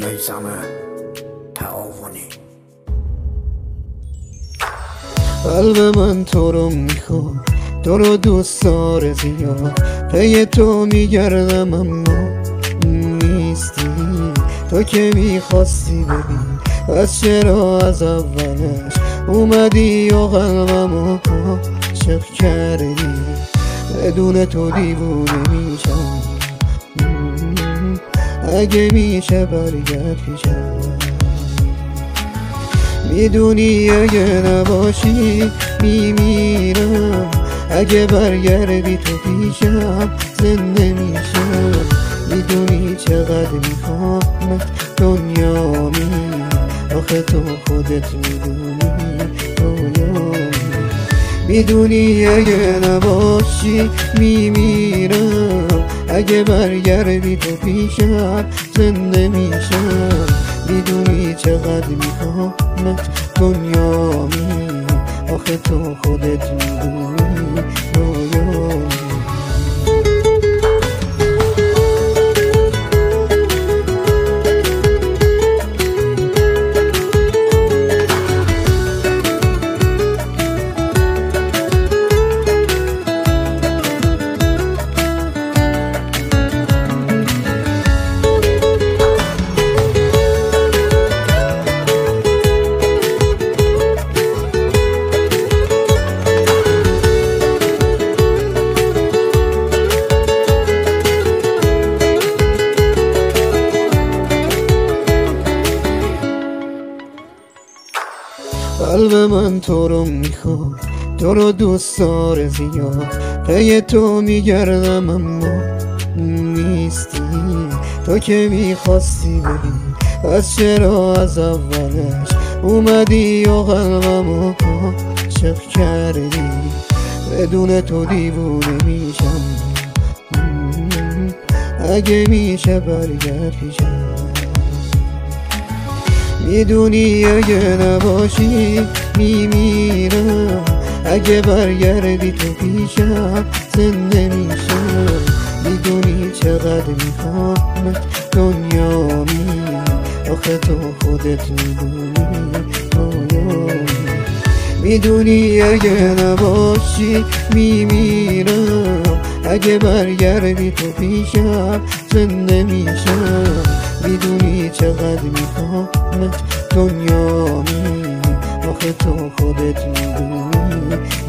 میثم تعاونی. قلب من تو رو میخواد، تو رو دوست داره زیاد، پی تو میگردم اما نیستی. تو که میخواستی ببین، پس چرا از اولش اومدی و قلبمو عاشق کردی؟ بدون تو دیوونه میشم، اگه میشه برگرد پیشم. میدونی اگه نباشی میمیرم، اگه برگردی تو پیشم زنده میشم. میدونی چقدر میخوامت دنیامی، آخه تو خودت میدونی رویامی. میدونی اگه نباشی میمیرم، اگه برگردی تو پیشم زنده میشم. میدونی چقدر میخوامت دنیامی، آخه تو خودت میدونی رویامی. قلب من تو رو میخواد، تو رو دوست داره زیاد، پی تو میگردم اما نیستی. تو که میخواستی ببین، پس چرا از اولش اومدی و قلبمو عاشق کردی؟ بدون تو دیوونه میشم، اگه میشه برگرد پیشم. میدونی اگه نباشی میمیرم، اگه برگردی تو پیشم زنده میشم. میدونی چقدر میخوامت دنیامی، آخه تو خودت میدونی رویامی. میدونی اگه نباشی میمیرم، اگه برگردی تو پیشم زنده میشم. میدونی چقدر میخوامت دنیامی، آخه تو خودت میدونی